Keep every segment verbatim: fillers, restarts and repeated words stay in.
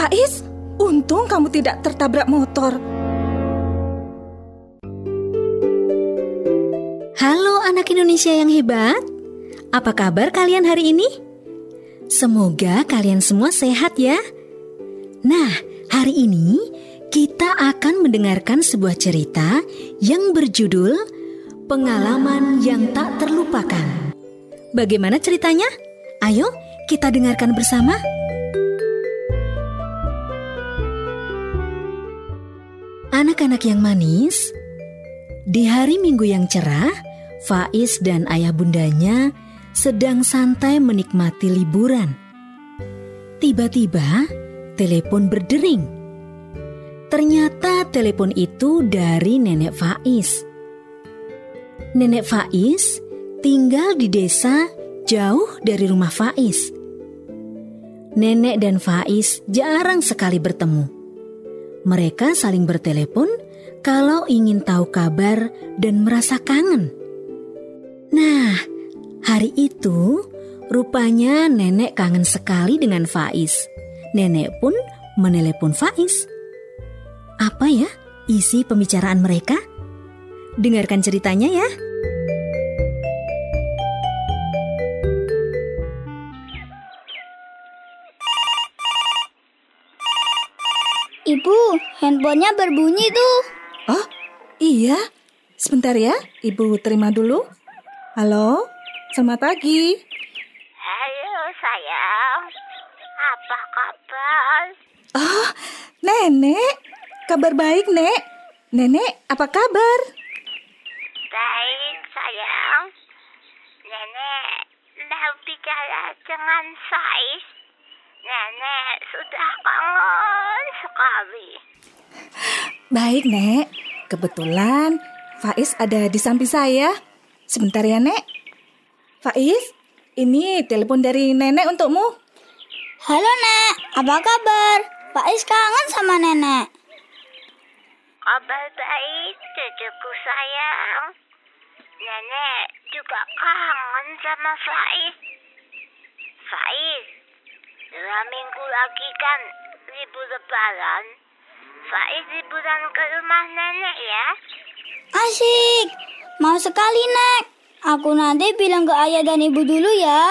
Faiz, untung kamu tidak tertabrak motor. Halo anak Indonesia yang hebat. Apa kabar kalian hari ini? Semoga kalian semua sehat ya. Nah, hari ini kita akan mendengarkan sebuah cerita yang berjudul Pengalaman yang Tak Terlupakan. Bagaimana ceritanya? Ayo kita dengarkan bersama. Anak-anak yang manis, di hari Minggu yang cerah, Faiz dan ayah bundanya sedang santai menikmati liburan. Tiba-tiba, telepon berdering. Ternyata telepon itu dari nenek Faiz. Nenek Faiz tinggal di desa jauh dari rumah Faiz. Nenek dan Faiz jarang sekali bertemu. Mereka saling bertelepon kalau ingin tahu kabar dan merasa kangen. Nah, hari itu rupanya nenek kangen sekali dengan Faiz. Nenek pun menelepon Faiz. Apa ya isi pembicaraan mereka? Dengarkan ceritanya ya. Ibu, handphonenya berbunyi tuh. Oh, iya. Sebentar ya, Ibu terima dulu. Halo, selamat pagi. Halo sayang, apa kabar? Oh, Nenek. Kabar baik, Nek. Nenek, apa kabar? Baik sayang. Nenek mau bicara dengan Faiz. Nenek sudah kangen sekali. Baik, Nek. Kebetulan Faiz ada di samping saya. Sebentar ya, Nek. Faiz, ini telepon dari Nenek untukmu. Halo, Nek. Apa kabar? Faiz kangen sama Nenek. Kabar baik, cucuku sayang. Nenek juga kangen sama Faiz. Faiz, dua minggu lagi kan libur lebaran. Faiz liburan ke rumah nenek ya. Asik. Mau sekali, Nek. Aku nanti bilang ke ayah dan ibu dulu ya.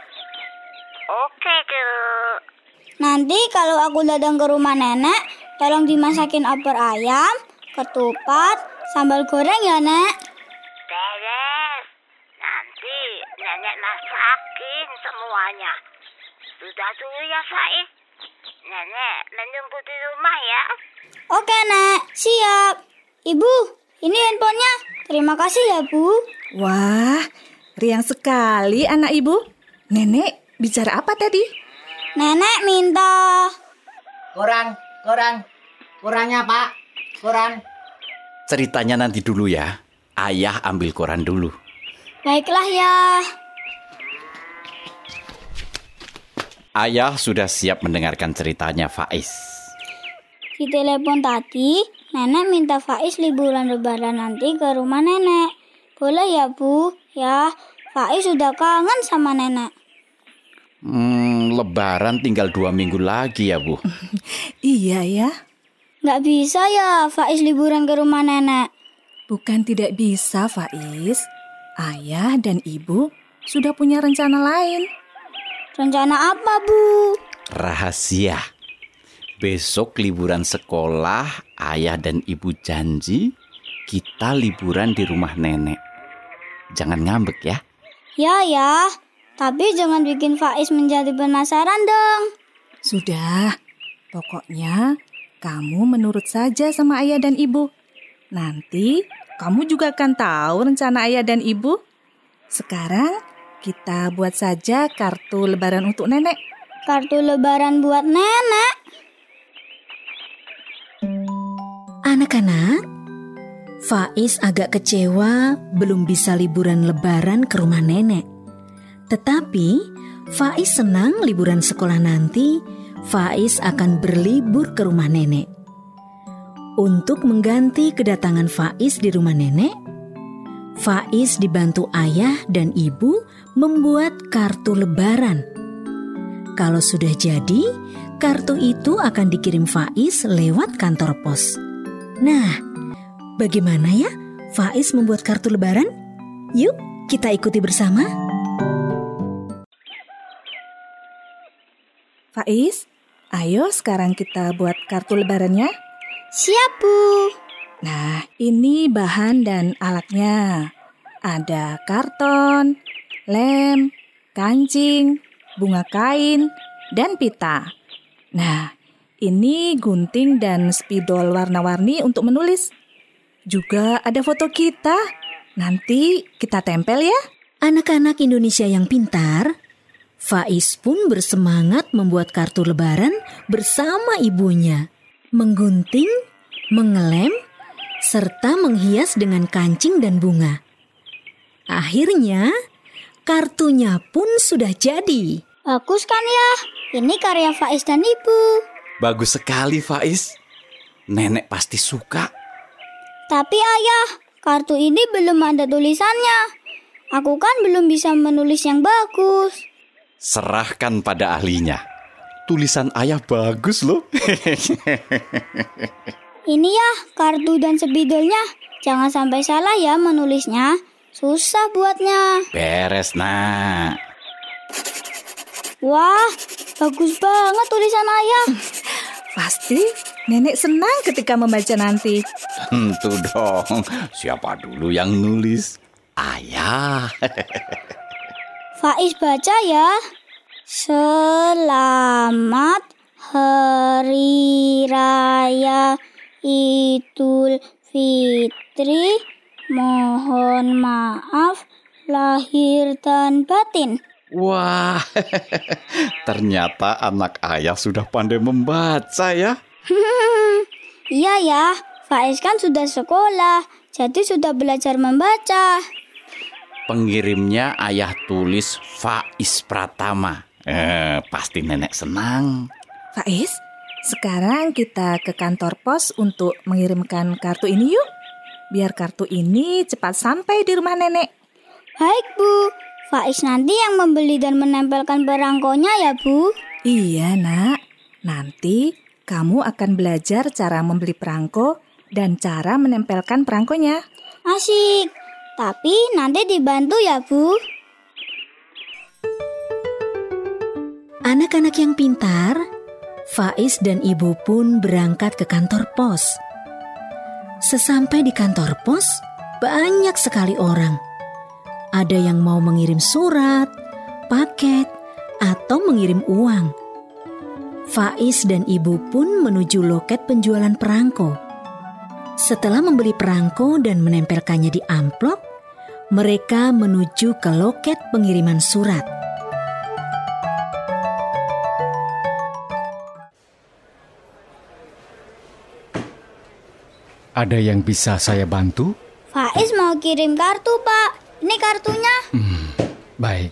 Oke, Dek. Nanti kalau aku datang ke rumah nenek, tolong dimasakin opor ayam, ketupat, sambal goreng ya, Nek. Beres. Nanti nenek masakin semuanya. Sudah dulu ya, Faiz. Nenek menunggu di rumah ya. Oke, Nek. Siap. Ibu, ini handphonenya. Terima kasih ya, Bu. Wah, riang sekali anak Ibu. Nenek bicara apa tadi? Nenek minta... Koran, koran. Korannya, Pak. Koran. Ceritanya nanti dulu ya. Ayah ambil koran dulu. Baiklah ya. Ayah sudah siap mendengarkan ceritanya Faiz. Di telepon tadi, Nenek minta Faiz liburan lebaran nanti ke rumah Nenek. Boleh ya, Bu? Ya, Faiz sudah kangen sama Nenek. Hmm, lebaran tinggal dua minggu lagi ya, Bu. Iya ya. Nggak bisa ya Faiz liburan ke rumah Nenek. Bukan tidak bisa, Faiz. Ayah dan Ibu sudah punya rencana lain. Rencana apa, Bu? Rahasia. Besok liburan sekolah, ayah dan ibu janji kita liburan di rumah nenek. Jangan ngambek ya. Ya, ya. Tapi jangan bikin Faiz menjadi penasaran dong. Sudah. Pokoknya kamu menurut saja sama ayah dan ibu. Nanti kamu juga akan tahu rencana ayah dan ibu. Sekarang kita buat saja kartu lebaran untuk nenek. Kartu lebaran buat nenek? Anak-anak, Faiz agak kecewa belum bisa liburan lebaran ke rumah nenek. Tetapi Faiz senang liburan sekolah nanti Faiz akan berlibur ke rumah nenek. Untuk mengganti kedatangan Faiz di rumah nenek, Faiz dibantu ayah dan ibu membuat kartu lebaran. Kalau sudah jadi, kartu itu akan dikirim Faiz lewat kantor pos. Nah, bagaimana ya Faiz membuat kartu lebaran? Yuk, kita ikuti bersama. Faiz, ayo sekarang kita buat kartu lebarannya. Siap, Bu. Nah, ini bahan dan alatnya. Ada karton, lem, kancing, bunga kain, dan pita. Nah, ini gunting dan spidol warna-warni untuk menulis. Juga ada foto kita. Nanti kita tempel ya. Anak-anak Indonesia yang pintar, Faiz pun bersemangat membuat kartu lebaran bersama ibunya. Menggunting, mengelem, serta menghias dengan kancing dan bunga. Akhirnya, kartunya pun sudah jadi. Bagus kan ya? Ini karya Faiz dan Ibu. Bagus sekali, Faiz. Nenek pasti suka. Tapi Ayah, kartu ini belum ada tulisannya. Aku kan belum bisa menulis yang bagus. Serahkan pada ahlinya. Tulisan ayah bagus loh. Ini ya, kartu dan spidolnya. Jangan sampai salah ya menulisnya. Susah buatnya. Beres, Nak. Wah, bagus banget tulisan Ayah. Pasti nenek senang ketika membaca nanti. Tentu dong. Siapa dulu yang nulis? Ayah. Faiz baca ya. Selamat Hari Raya Idul Fitri. Mohon maaf lahir dan batin. Wah, ternyata anak ayah sudah pandai membaca ya. Iya ya, Faiz kan sudah sekolah, jadi sudah belajar membaca. Pengirimnya ayah tulis Faiz Pratama. Eh, pasti nenek senang. Faiz, sekarang kita ke kantor pos untuk mengirimkan kartu ini yuk. Biar kartu ini cepat sampai di rumah nenek. Baik, Bu. Faiz nanti yang membeli dan menempelkan perangkonya ya, Bu? Iya, Nak. Nanti kamu akan belajar cara membeli perangko dan cara menempelkan perangkonya. Asik. Tapi nanti dibantu ya, Bu? Anak-anak yang pintar, Faiz dan Ibu pun berangkat ke kantor pos. Sesampai di kantor pos, banyak sekali orang. Ada yang mau mengirim surat, paket, atau mengirim uang. Faiz dan Ibu pun menuju loket penjualan perangko. Setelah membeli perangko dan menempelkannya di amplop, mereka menuju ke loket pengiriman surat. Ada yang bisa saya bantu? Faiz mau kirim kartu, Pak. Ini kartunya. Hmm, baik.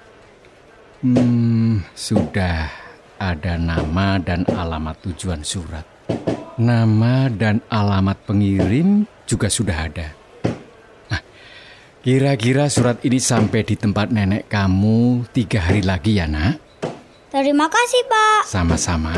Hmm, sudah ada nama dan alamat tujuan surat. Nama dan alamat pengirim juga sudah ada. Nah, kira-kira surat ini sampai di tempat nenek kamu tiga hari lagi ya, Nak? Terima kasih, Pak. Sama-sama.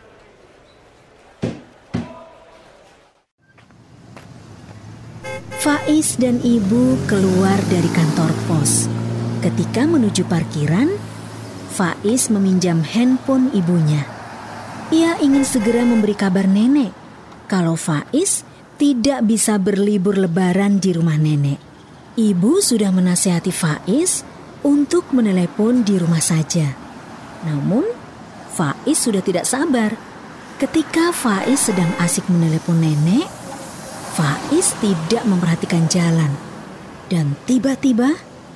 Faiz dan Ibu keluar dari kantor pos. Ketika menuju parkiran, Faiz meminjam handphone ibunya. Ia ingin segera memberi kabar nenek kalau Faiz tidak bisa berlibur lebaran di rumah nenek. Ibu sudah menasihati Faiz untuk menelepon di rumah saja. Namun, Faiz sudah tidak sabar. Ketika Faiz sedang asik menelepon nenek, Faiz tidak memperhatikan jalan. Dan tiba-tiba,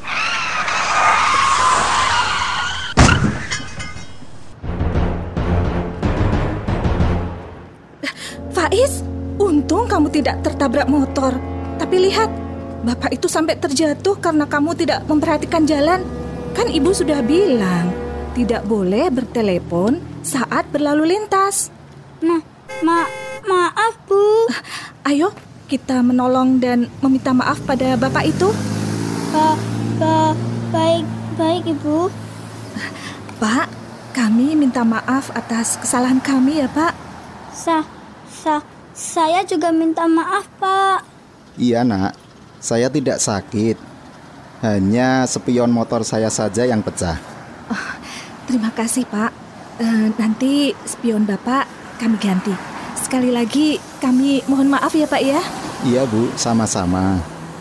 Faiz, untung kamu tidak tertabrak motor. Tapi lihat, bapak itu sampai terjatuh karena kamu tidak memperhatikan jalan. Kan ibu sudah bilang, tidak boleh bertelepon saat berlalu lintas. Nah, ma maaf, Bu. Ayo, kita menolong dan meminta maaf pada bapak itu. Ba ba baik, baik, Ibu. Pak, kami minta maaf atas kesalahan kami ya, Pak. Sa, sa, saya juga minta maaf, Pak. Iya, Nak. Saya tidak sakit. Hanya spion motor saya saja yang pecah. Oh, terima kasih, Pak. E, nanti spion Bapak kami ganti. Sekali lagi kami mohon maaf ya, Pak ya. Iya, Bu. Sama-sama.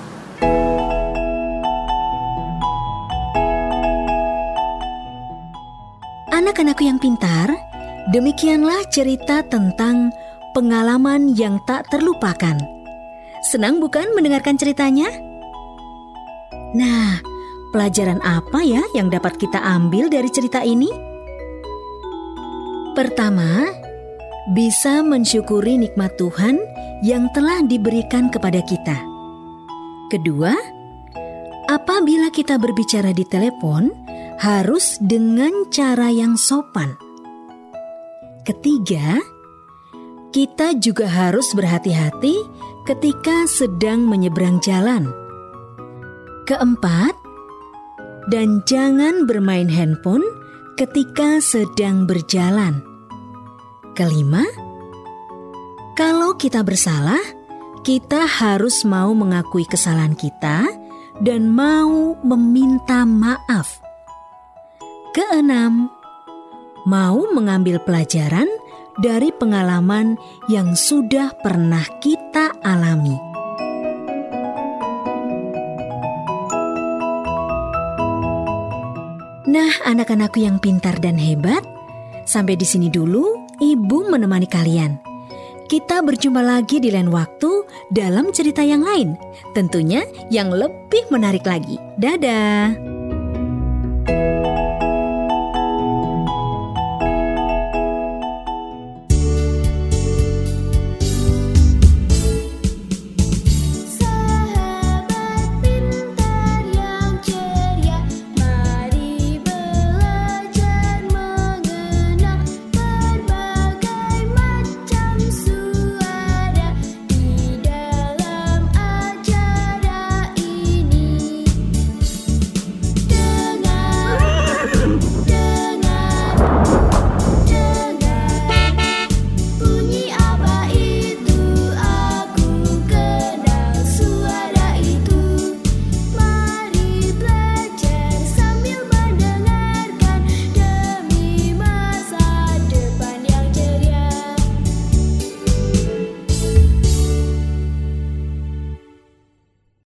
Anak-anakku yang pintar, demikianlah cerita tentang pengalaman yang tak terlupakan. Senang bukan mendengarkan ceritanya? Nah, pelajaran apa ya yang dapat kita ambil dari cerita ini? Pertama, bisa mensyukuri nikmat Tuhan yang telah diberikan kepada kita. Kedua, apabila kita berbicara di telepon, harus dengan cara yang sopan. Ketiga, kita juga harus berhati-hati ketika sedang menyeberang jalan. Keempat, dan jangan bermain handphone ketika sedang berjalan. Kelima, kalau kita bersalah, kita harus mau mengakui kesalahan kita dan mau meminta maaf. Keenam, mau mengambil pelajaran dari pengalaman yang sudah pernah kita alami. Nah, anak-anakku yang pintar dan hebat, sampai di sini dulu Ibu menemani kalian. Kita berjumpa lagi di lain waktu dalam cerita yang lain, tentunya yang lebih menarik lagi. Dadah.